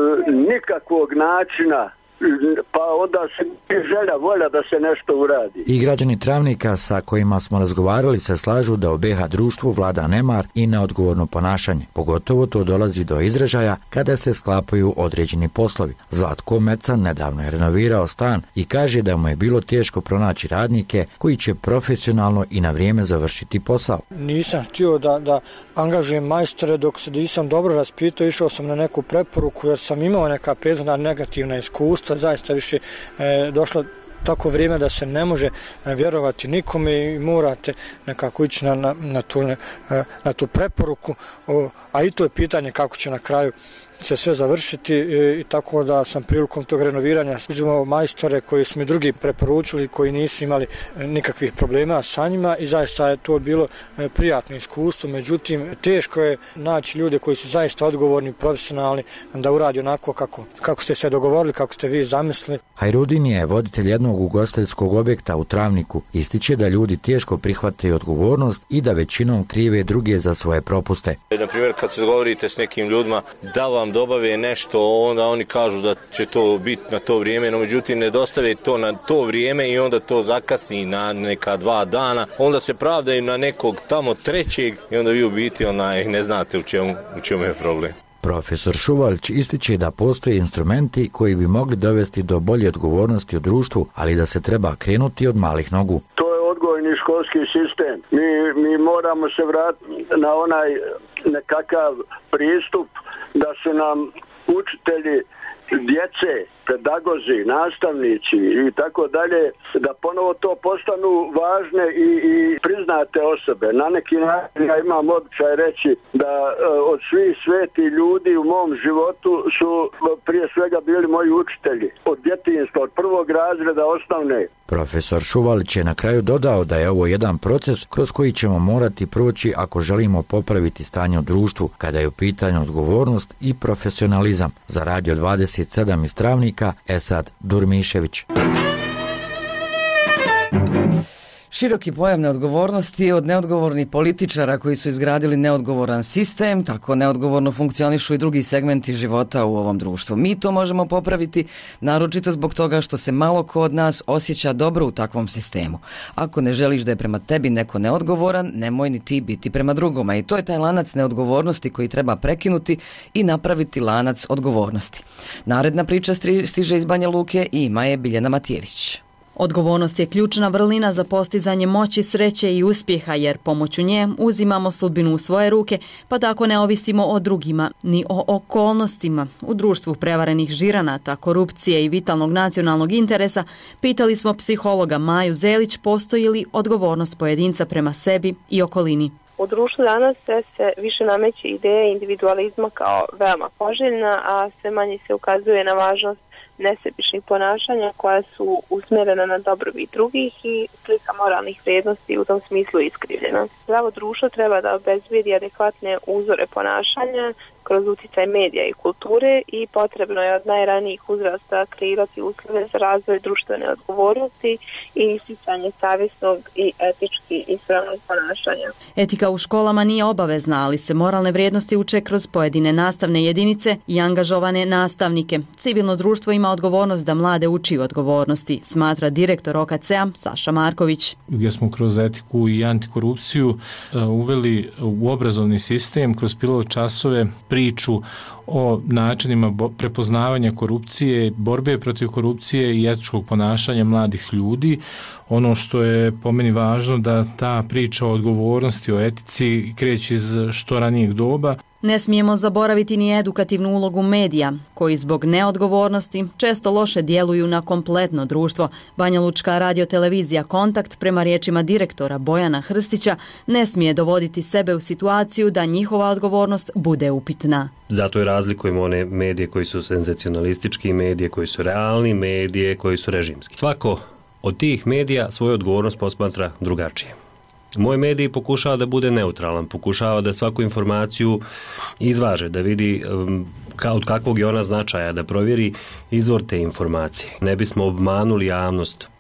nikakvog načina, pa onda se želja, volja da se nešto uradi. I građani Travnika sa kojima smo razgovarali se slažu da u B H društvu vlada nemar i neodgovorno ponašanje. Pogotovo to dolazi do izražaja kada se sklapaju određeni poslovi. Zlatko Mecan nedavno je renovirao stan i kaže da mu je bilo teško pronaći radnike koji će profesionalno i na vrijeme završiti posao. Nisam htio da, da angažujem majstore dok se nisam dobro raspitao, išao sam na neku preporuku jer sam imao neka prethodna negativna iskustva. Zaista više e, došlo tako vrijeme da se ne može e, vjerovati nikome i morate nekako ići na, na, na, tu, e, na tu preporuku, o, a i to je pitanje kako će na kraju se sve završiti i, i tako da sam prilikom tog renoviranja uzimao majstore koji su mi drugi preporučili, koji nisu imali nikakvih problema sa njima i zaista je to bilo prijatno iskustvo. Međutim, teško je naći ljude koji su zaista odgovorni, profesionalni, da uradi onako kako, kako ste se dogovorili, kako ste vi zamislili. Hajrudin je voditelj jednog ugostiteljskog objekta u Travniku. Ističe da ljudi teško prihvataju odgovornost i da većinom krive druge za svoje propuste. Na primjer, kad se dogovorite s nekim ljudima da vam dobave nešto, onda oni kažu da će to biti na to vrijeme, no međutim ne dostave to na to vrijeme i onda to zakasni na neka dva dana, onda se pravdaju na nekog tamo trećeg i onda vi u biti onaj, ne znate u čemu, u čemu je problem. Profesor Šuvaljć ističe da postoje instrumenti koji bi mogli dovesti do bolje odgovornosti u društvu, ali da se treba krenuti od malih nogu. To je odgojni školski sistem. Mi, mi moramo se vratiti na onaj nekakav pristup da su nam učitelji djece, pedagozi, nastavnici i tako dalje, da ponovo to postanu važne i, i priznate osobe. Na neki način ja imam običaj reći da e, od svih sveti ljudi u mom životu su prije svega bili moji učitelji. Od djetinjstva, od prvog razreda osnovne. Profesor Šuvalić je na kraju dodao da je ovo jedan proces kroz koji ćemo morati proći ako želimo popraviti stanje u društvu kada je u pitanju odgovornost i profesionalizam. Za Radio dvadeset sedam iz Travnika, Esad Durmišević. Široki pojam neodgovornosti od neodgovornih političara koji su izgradili neodgovoran sistem, tako neodgovorno funkcionišu i drugi segmenti života u ovom društvu. Mi to možemo popraviti, naročito zbog toga što se malo ko od nas osjeća dobro u takvom sistemu. Ako ne želiš da je prema tebi neko neodgovoran, nemoj ni ti biti prema drugoma. I to je taj lanac neodgovornosti koji treba prekinuti i napraviti lanac odgovornosti. Naredna priča stiže iz Banja Luke i ima je Biljana Matijević. Odgovornost je ključna vrlina za postizanje moći, sreće i uspjeha, jer pomoću nje uzimamo sudbinu u svoje ruke, pa tako ne ovisimo o drugima, ni o okolnostima. U društvu prevarenih žiranata, korupcije i vitalnog nacionalnog interesa pitali smo psihologa Maju Zelić postoji li odgovornost pojedinca prema sebi i okolini. U društvu danas sve se više nameće ideje individualizma kao veoma poželjna, a sve manje se ukazuje na važnost nesebičnih ponašanja koja su usmjerena na dobrobit drugih i slika moralnih vrijednosti u tom smislu iskrivljena. Zdravo društvo treba da obezbedi adekvatne uzore ponašanja kroz utjecaj medija i kulture i potrebno je od najranijih uzrasta kreirati uslove za razvoj društvene odgovornosti i isticanje savjesnog i etički ispravnog ponašanja. Etika u školama nije obavezna, ali se moralne vrijednosti uče kroz pojedine nastavne jedinice i angažovane nastavnike. Civilno društvo ima odgovornost da mlade uči odgovornosti, smatra direktor O K C-a Saša Marković. Gdje smo kroz etiku i antikorupciju uveli u obrazovni sistem kroz pilot časove priču o načinima prepoznavanja korupcije, borbe protiv korupcije i etičkog ponašanja mladih ljudi. Ono što je po meni važno da ta priča o odgovornosti, o etici kreće iz što ranijeg doba. Ne smijemo zaboraviti ni edukativnu ulogu medija, koji zbog neodgovornosti često loše djeluju na kompletno društvo. Banjalučka radiotelevizija Kontakt, prema riječima direktora Bojana Hrstića, ne smije dovoditi sebe u situaciju da njihova odgovornost bude upitna. Zato je razlikujemo one medije koji su senzacionalistički, medije koji su realni, medije koji su režimski. Svako od tih medija svoju odgovornost posmatra drugačije. Moj medij pokušava da bude neutralan, pokušava da svaku informaciju izvaže, da vidi um, ka, od kakvog je ona značaja, da provjeri izvor te informacije. Ne bismo obmanuli javnost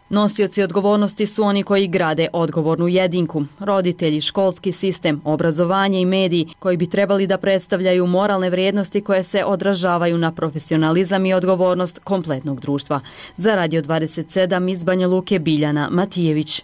Nosioci odgovornosti su oni koji grade odgovornu jedinku. Roditelji, školski sistem, obrazovanje i mediji koji bi trebali da predstavljaju moralne vrijednosti koje se odražavaju na profesionalizam i odgovornost kompletnog društva. Za Radio dvadeset sedam iz Banja Luke Biljana Matijević.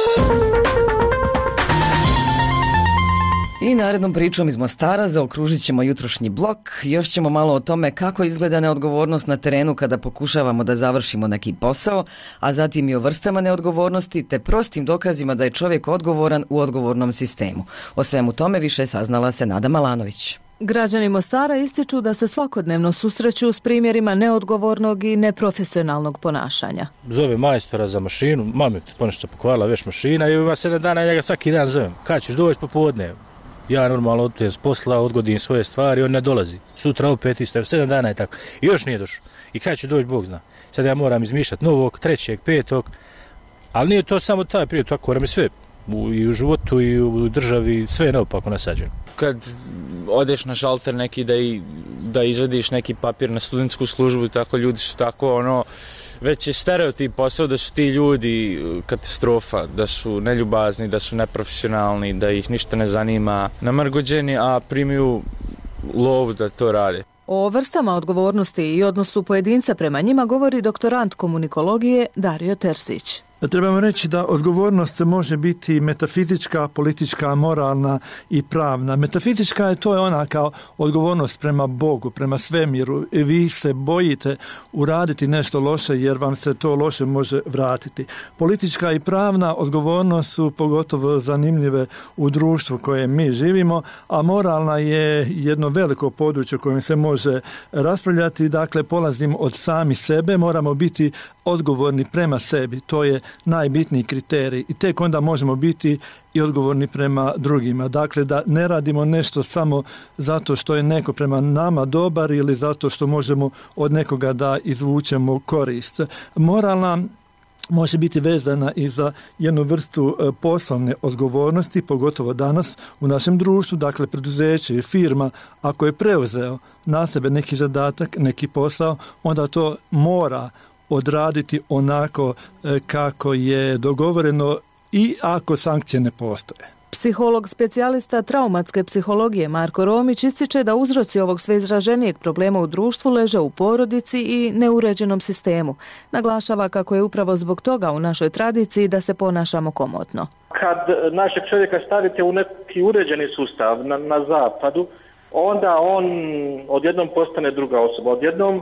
I narednom pričom iz Mostara zaokružit ćemo jutrošnji blok. Još ćemo malo o tome kako izgleda neodgovornost na terenu kada pokušavamo da završimo neki posao, a zatim i o vrstama neodgovornosti te prostim dokazima da je čovjek odgovoran u odgovornom sistemu. O svemu tome više saznala se Nada Malanović. Građani Mostara ističu da se svakodnevno susreću s primjerima neodgovornog i neprofesionalnog ponašanja. Zove majstora za mašinu, mami ponešto pokvarila već mašina i ima sedam dana njega svaki dan zovem. Kad ćeš doći popodne? Ja normalno odem s posla, odgodim svoje stvari, on ne dolazi. Sutra opet isto, sedam dana je tako. I još nije došao. I kad će doći, Bog zna. Sad ja moram izmišljati novog, trećeg, petog. Ali nije to samo taj prije, tako nam je sve. U, I u životu i u državi, sve je naopako nasađeno. Kad odeš na šalter neki da, i, da izvediš neki papir na studentsku službu, tako ljudi su tako ono... Već je stereotip posao da su ti ljudi katastrofa, da su neljubazni, da su neprofesionalni, da ih ništa ne zanima, namrgođeni, a primiju lovu da to rade. O vrstama odgovornosti i odnosu pojedinca prema njima govori doktorant komunikologije Dario Terzić. Trebamo reći da odgovornost može biti metafizička, politička, moralna i pravna. Metafizička je to je ona kao odgovornost prema Bogu, prema svemiru. Vi se bojite uraditi nešto loše jer vam se to loše može vratiti. Politička i pravna odgovornost su pogotovo zanimljive u društvu koje mi živimo, a moralna je jedno veliko područje kojem se može raspravljati. Dakle, polazim od sami sebe, moramo biti odgovorni prema sebi. To je najbitniji kriterij i tek onda možemo biti i odgovorni prema drugima. Dakle, da ne radimo nešto samo zato što je neko prema nama dobar ili zato što možemo od nekoga da izvučemo korist. Moralna može biti vezana i za jednu vrstu poslovne odgovornosti, pogotovo danas u našem društvu. Dakle, preduzeće i firma, ako je preuzeo na sebe neki zadatak, neki posao, onda to mora odraditi onako kako je dogovoreno i ako sankcije ne postoje. Psiholog specijalista traumatske psihologije Marko Romić ističe da uzroci ovog sve izraženijeg problema u društvu leže u porodici i neuređenom sistemu. Naglašava kako je upravo zbog toga u našoj tradiciji da se ponašamo komotno. Kad našeg čovjeka stavite u neki uređeni sustav na, na zapadu, onda on odjednom postane druga osoba. Odjednom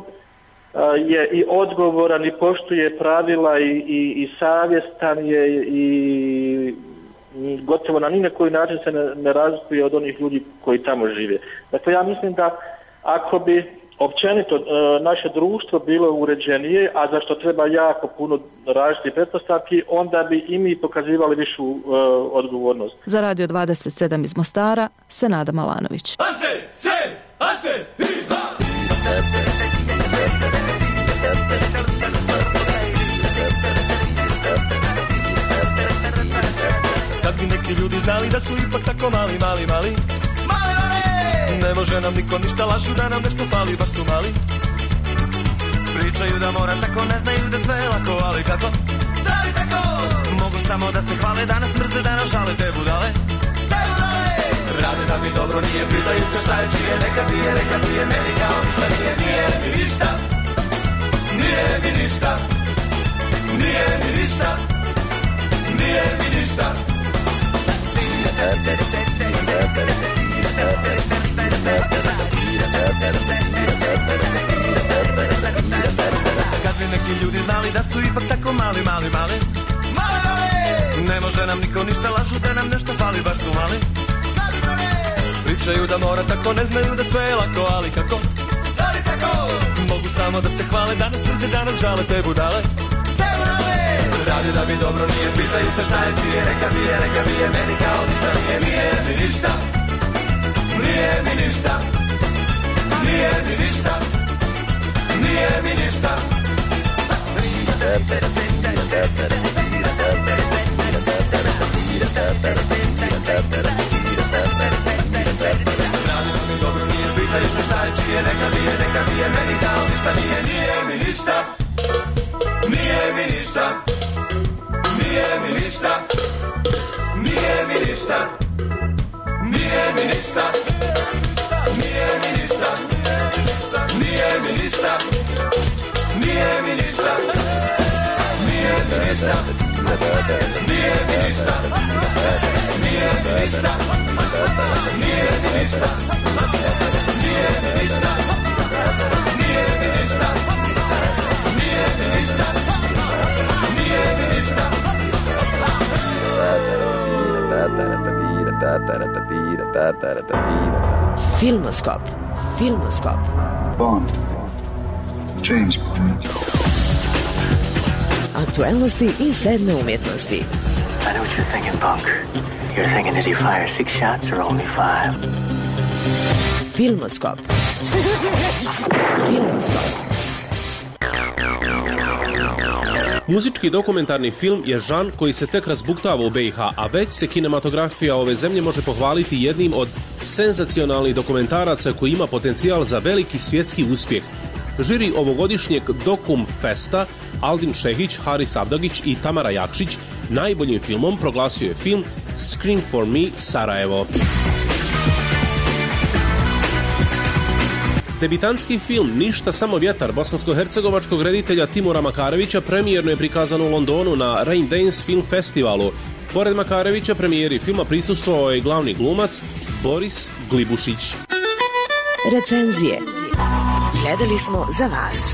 je i odgovoran i poštuje pravila i, i, i savjestan je i gotovo na ni na koji način se ne, ne razlikuje od onih ljudi koji tamo žive. Dakle, ja mislim da ako bi općenito e, naše društvo bilo uređenije, a za što treba jako puno različitih pretpostavki, onda bi i mi pokazivali višu e, odgovornost. Za Radio dvadeset sedam iz Mostara, Senada Malanović. Ase, se, ase, kad bi neki ljudi znali da su ipak tako mali, mali, mali, mali, mali. Ne može nam niko ništa, lažu da nam nešto fali, baš su mali. Pričaju da mora tako, ne znaju da sve je lako, ali kako? Da li tako? Mogu samo da se hvale, da nas mrze, da nas žale, te budale, te budale. Rade da mi dobro nije, pitaju se šta je čije, neka ti je, neka ti je, meni kao ništa nije, nije mi ništa, nije mi ništa, nije mi ništa, nije mi ništa. Kad bi neki ljudi znali da su ipak tako mali, mali, mali, mali, mali. Ne može nam niko ništa, lažu da nam nešto fali, baš su mali. Pričaju da mora tako, ne znaju da sve je lako, ali kako? Da li tako? Mogu samo da se hvale, da nas mrze, da nas žale, te budale, te budale. Radi da mi dobro nije, pitaju se šta je čije, neka mi je, neka mi je, meni kao ništa nije, nije mi ništa, nije mi ništa, nije mi ništa, nije mi ništa. Radi da mi dobro nije, pitaju se šta je čije, neka mi je, neka mi je, meni kao ništa nije, nije mi ništa, nije mi ništa, ništa, nije mi ništa, nije mi ništa, nije mi ništa, nije mi ništa, nije mi ništa, nije mi ništa, nije mi ništa, nije mi ništa, nije mi ništa, nije mi ništa, nije mi ništa, nije mi ništa. Filmoskop. Filmoskop. Bond. James Bond. Aktualnosti i sedme umjetnosti. I know what you're thinking, punk. You're thinking, did he fire six shots or only five? Filmoskop. Filmoskop. Muzički dokumentarni film je žanr koji se tek razbuktava u B i H, a već se kinematografija ove zemlje može pohvaliti jednim od senzacionalnih dokumentaraca koji ima potencijal za veliki svjetski uspjeh. Žiri ovogodišnjeg Dokum Festa Aldin Šehić, Haris Abdagić i Tamara Jakšić najboljim filmom proglasio je film Scream for Me Sarajevo. Debitanski film Ništa samo vjetar bosansko-hercegovačkog reditelja Timura Makarevića premijerno je prikazan u Londonu na Rain Dance Film Festivalu. Pored Makarevića premijeri filma prisustvovao je glavni glumac Boris Glibušić. Recenzije. Gledali smo za vas.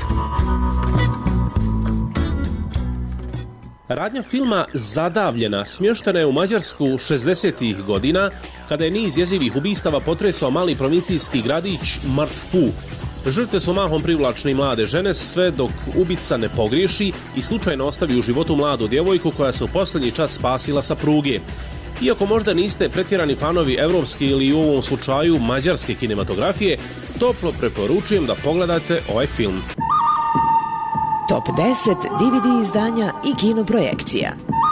Radnja filma Zadavljena smještena je u Mađarsku šezdesetih godina, kada je niz jezivih ubistava potresao mali provincijski gradić Martfu. Žrtve su mahom privlačne mlade žene, sve dok ubica ne pogriješi i slučajno ostavi u životu mladu djevojku koja se u posljednji čas spasila sa pruge. Iako možda niste pretjerani fanovi evropske ili u ovom slučaju mađarske kinematografije, toplo preporučujem da pogledate ovaj film. Top deset D V D izdanja i kinoprojekcija.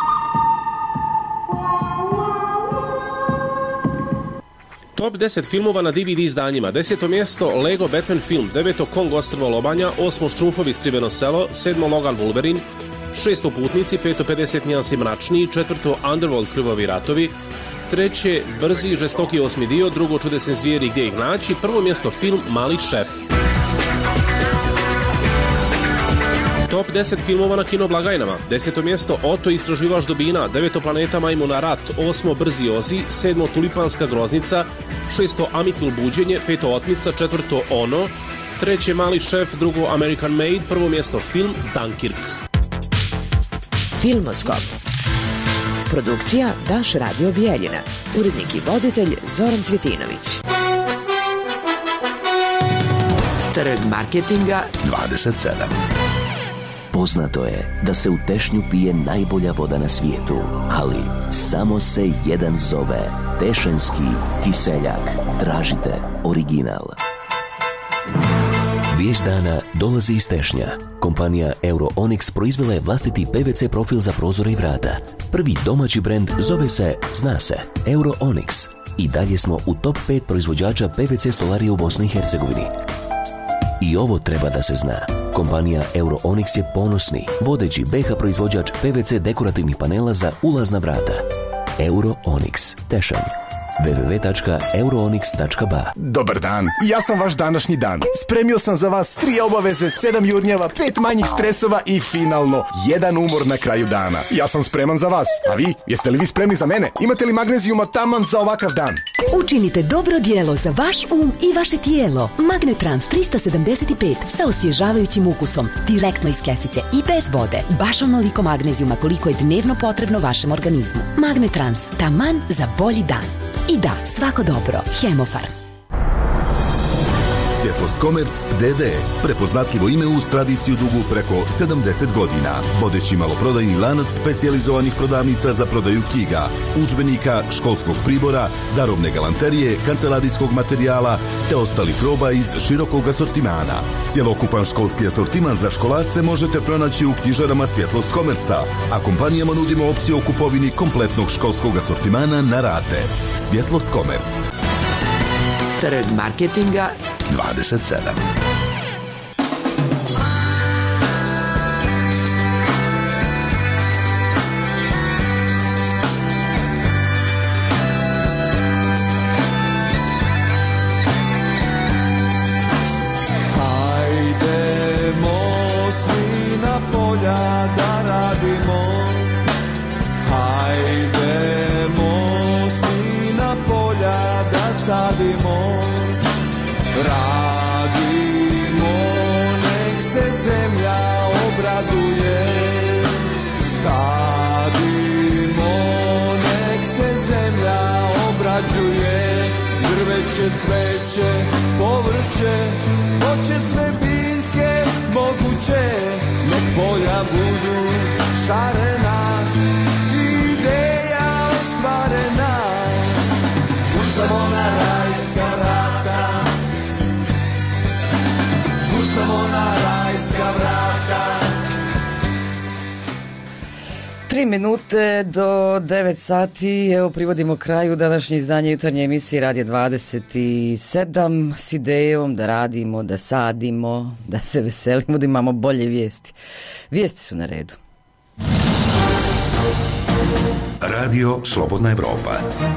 Top deset filmova na D V D izdanjima. Deseto mjesto Lego Batman film, deveto Kong ostrvo lobanja, osmo Štrumfovi skriveno selo, sedmo Logan Wolverine, šesto Putnici, peto pedeset nijansi mračniji, četvrto Underworld krvavi ratovi, treće Brzi i žestoki osmi dio, drugo Čudesni zvijeri gdje ih naći, prvo mjesto film Mali šef. Top deset filmova na kinoblagajnama. Deseto mjesto Oto istraživač dubina, deveto Planeta majmuna rat, osmo Brzi Ozi, sedmo Tulipanska groznica, šesto Amityville buđenje, peto Otmica, četvrto Ono, treće Mali šef, drugo American Made, prvo mjesto film Dunkirk. Filmoskop. Produkcija Daš Radio Bijeljina. Urednik i voditelj Zoran Cvjetinović. Trg marketinga dvadeset sedam. Poznato je da se u Tešnju pije najbolja voda na svijetu, ali samo se jedan zove Tešanski kiseljak. Tražite original. Vijest dana dolazi iz Tešnja. Kompanija Euro-Onyx proizvela je vlastiti P V C profil za prozore i vrata. Prvi domaći brend zove se, zna se, Euro-Onyx. I dalje smo u top pet proizvođača P V C stolarije u Bosni i Hercegovini. I ovo treba da se zna. Kompanija Euro-Onyx je ponosni, vodeći B H proizvođač P V C dekorativnih panela za ulazna vrata. Euro-Onyx, Tešanj. w w w tačka euroonyx tačka b a. Dobar dan, ja sam vaš današnji dan. Spremio sam za vas tri obaveze, sedam jurnjeva, pet manjih stresova i finalno, jedan umor na kraju dana. Ja sam spreman za vas, a vi? Jeste li vi spremni za mene? Imate li magnezijuma taman za ovakav dan? Učinite dobro djelo za vaš um i vaše tijelo. Magnetrans trista sedamdeset pet sa osvježavajućim ukusom, direktno iz kesice i bez vode. Baš onoliko magnezijuma koliko je dnevno potrebno vašem organizmu. Magnetrans, taman za bolji dan. I da, svako dobro. Hemofarm. Svjetlost Komerc D D. Prepoznatljivo ime uz tradiciju dugu preko sedamdeset godina. Vodeći maloprodajni lanac specijalizovanih prodavnica za prodaju knjiga, udžbenika, školskog pribora, darovne galanterije, kancelarijskog materijala te ostalih roba iz širokog asortimana. Cjelokupan školski asortiman za školarce možete pronaći u knjižarama Svjetlost Komerca, a kompanijama nudimo opciju o kupovini kompletnog školskog asortimana na rate. Svjetlost Komerc. Trg marketinga dvadeset sedam. sadimo, radimo, nek se zemlja obraduje. Sadimo, nek se zemlja obrađuje. Drveće, cveće, povrće, hoće sve biljke moguće. Nek polja budu šarena, ideja ostvarena. Kucamo na rajska vrata, kucamo na rajska vrata. Tri minute do devet sati, evo privodimo kraju današnje izdanje jutarnje emisije Radio dvadeset sedam s idejom da radimo, da sadimo, da se veselimo, da imamo bolje vijesti. Vijesti su na redu. Radio Slobodna Evropa.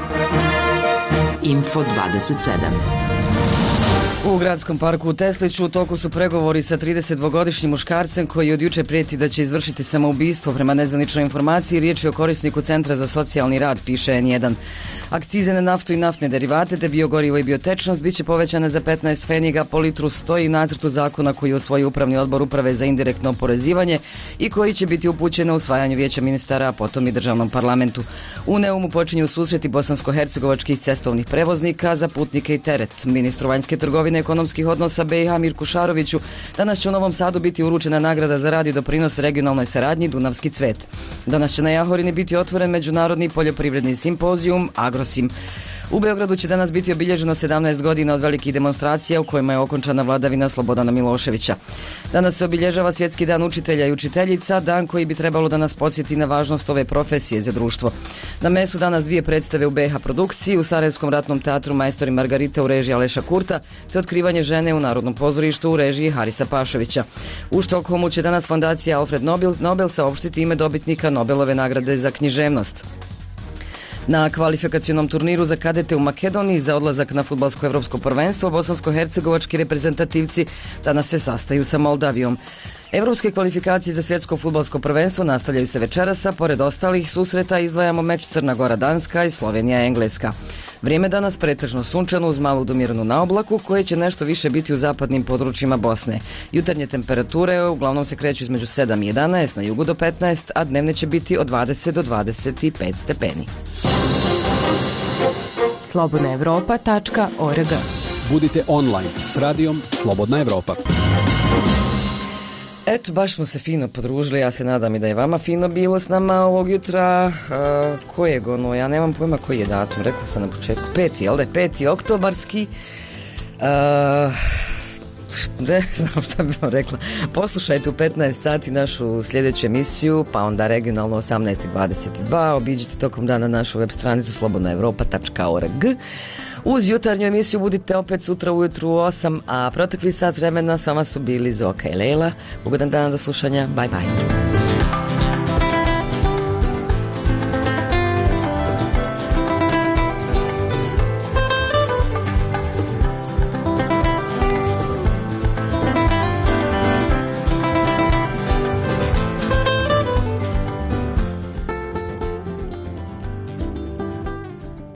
Info dvadeset sedam. U gradskom parku u Tesliću u toku su pregovori sa tridesetdvogodišnjim muškarcem koji od juče prijeti da će izvršiti samoubistvo. Prema nezvaničnoj informaciji riječ je o korisniku Centra za socijalni rad, piše en jedan. Akcize na naftu i naftne derivate te biogorivo i biotečnost bit će povećane za petnaest pfeniga po litru, stoji u nacrtu zakona koji je usvojio Upravni odbor Uprave za indirektno oporezivanje i koji će biti upućen na usvajanje Vijeća ministara, a potom i državnom parlamentu. U Neumu počinju susreti bosansko-hercegovačkih cestovnih prevoznika za putnike i teret. Ministru vanjske trgovine ekonomskih odnosa be i ha Mirku Šaroviću danas će u Novom Sadu biti uručena nagrada za rad i doprinos regionalnoj saradnji Dunavski cvet. Danas će na Jahorini biti otvoren međunarodni poljoprivredni simpozijum Agrosim. U Beogradu će danas biti obilježeno sedamnaest godina od velikih demonstracija u kojima je okončana vladavina Slobodana Miloševića. Danas se obilježava Svjetski dan učitelja i učiteljica, dan koji bi trebalo da nas podsjeti na važnost ove profesije za društvo. Na mesu danas dvije predstave u be ha produkciji, u Sarajevskom ratnom teatru Majstori Margarita u režiji Aleša Kurta, te Otkrivanje žene u Narodnom pozorištu u režiji Harisa Pašovića. U Štokholmu će danas fondacija Alfred Nobel, Nobel saopštiti ime dobitnika Nobelove nagrade za književnost. Na kvalifikacionom turniru za kadete u Makedoniji za odlazak na fudbalsko evropsko prvenstvo bosansko-hercegovački reprezentativci danas se sastaju sa Moldavijom. Evropske kvalifikacije za svjetsko fudbalsko prvenstvo nastavljaju se večeras, a pored ostalih susreta izdvajamo meč Crna Gora-Danska i Slovenija-Engleska. Vrijeme danas pretežno sunčano uz malu domirnu naoblaku koje će nešto više biti u zapadnim područjima Bosne. Jutarnje temperature uglavnom se kreću između sedam i jedanaest, na jugu do petnaest, a dnevne će biti od dvadeset do dvadeset pet stepeni. slobodna evropa tačka org. Budite online s radijom Slobodna Evropa. Eto, baš smo se fino podružili, ja se nadam i da je vama fino bilo s nama ovog jutra. Uh, kojeg ono, ja nemam pojma koji je datum, rekla sam na početku, peti, jel da, peti oktobarski. Uh, ne znam šta bih vam rekla. Poslušajte u petnaest sati našu sljedeću emisiju, pa onda regionalno osamnaest i dvadeset dva. Obiđite tokom dana našu web stranicu slobodna evropa tačka org. Uz jutarnju emisiju budite opet sutra ujutru u osam, a protekli sat vremena s vama su bili Zoka i Lejla. Ugodan dan, do slušanja, bye bye.